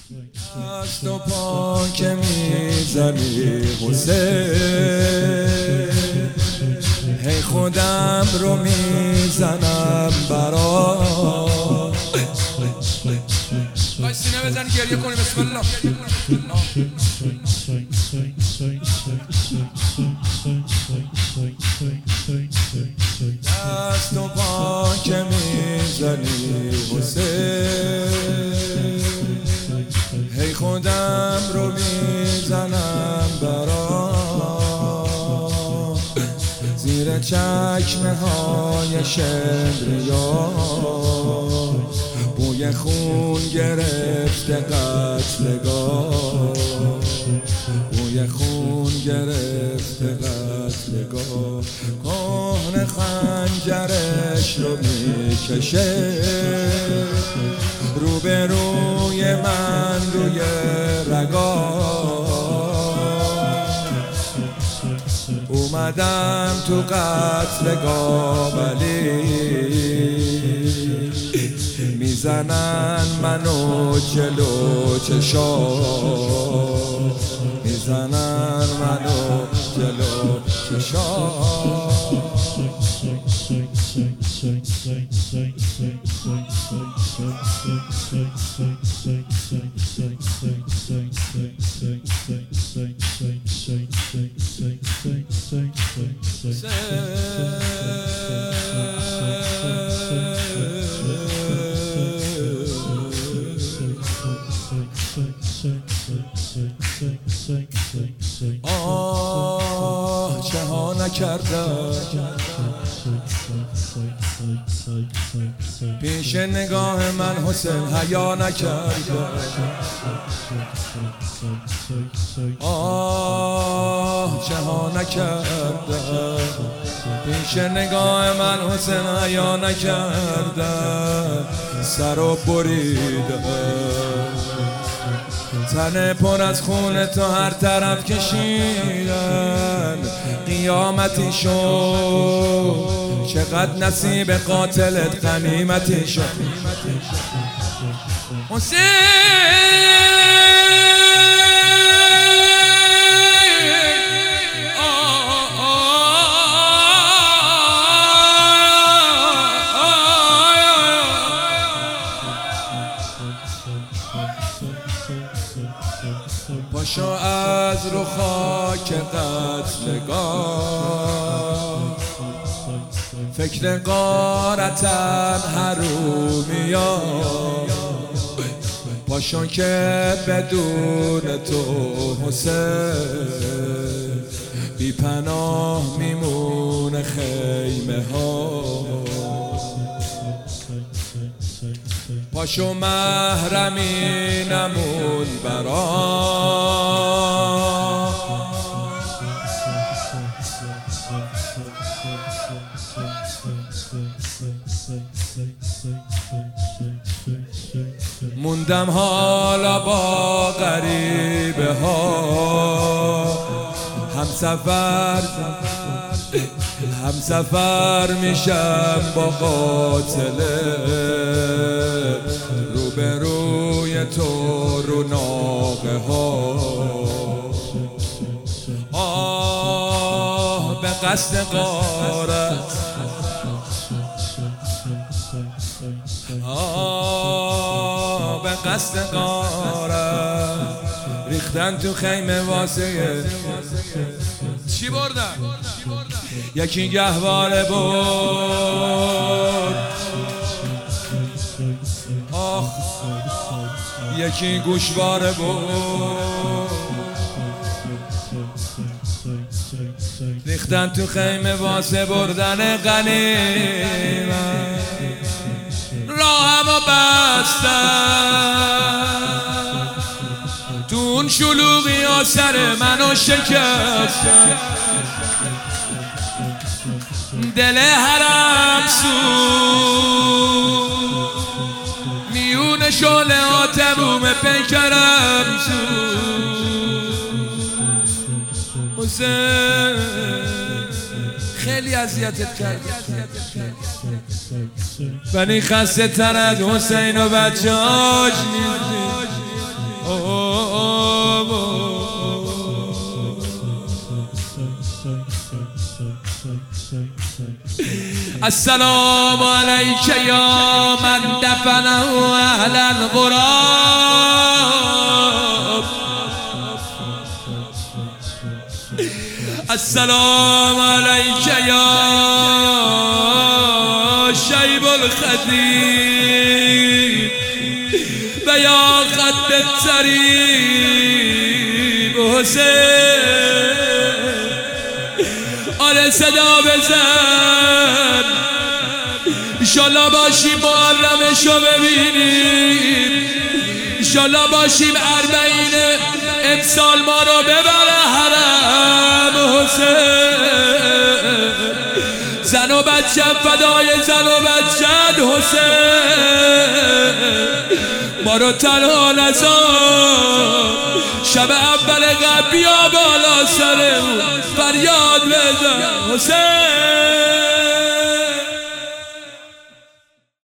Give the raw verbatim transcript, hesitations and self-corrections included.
دست و پا که میزنی حسین، هی خودم رو میزنم برات. باید سینه بزنی گریه کنی. بسم الله. دست و پا که میزنی حسین، هی خودم رو میزنم برات. زیر چکمه های شمریان بوی خون گرفته قتلگاه، بوی خون گرفته قتلگاه. کهنه خنجرش رو میکشه روبروی من روی رگاه. اومدم تو قتلگاه ولی میزنن منو جلو چشام، میزنن منو جلو چشام. آه چه ها نکردم پیش نگاه من حسین حیا نکردم. آه چه ها نکردم پیش نگاه من حسین حیا نکردم. سر و بریدم تن پر از خون تو هر طرف کشیدن. قیامتی شد چقدر نصیب قاتلت غنیمتی شد حسین. پاشو از رو خاک قتلگاه، فکر غارتن حرومیان. پاشو که بدون تو حسین بی پناه میمونه خیمه ها. پاشو محرمی نمون برام. موندم حالا با غریبه ها، هم سفر هم سفر میشم با قاتله. روبروی تو رو ناقه ها. آه به قصد غارت، آه به قصد غارت ریختن تو خیمه واسه چی بردن؟ یکی گهواره برد، آخ یکی گوشواره برد. ریختن تو خیمه واسه بردن غنیمت. راهمو بستن تو اون شلوغی ها سر منو شکستن. دل حرم سوز میون شعله ها تموم پیکرم سوز. حسین خیلی اذیتت کرد ولی خسته تر از حسین و بچه هاش نیست. السلام علیک یا من دفنه اهل الغراب. السلام علیک یا شیب الخطیب و یا خط الطریب حسین. آره صدا بزن، انشالله باشیم محرمشو ببینیم، انشالله باشیم اربعین امسال ما رو ببره حرم حسین. زن و بچه فدای زن و بچه حسین. ما رو تنها نذار، شب اول قبل بیا بالا سرمون فریاد بزن حسین.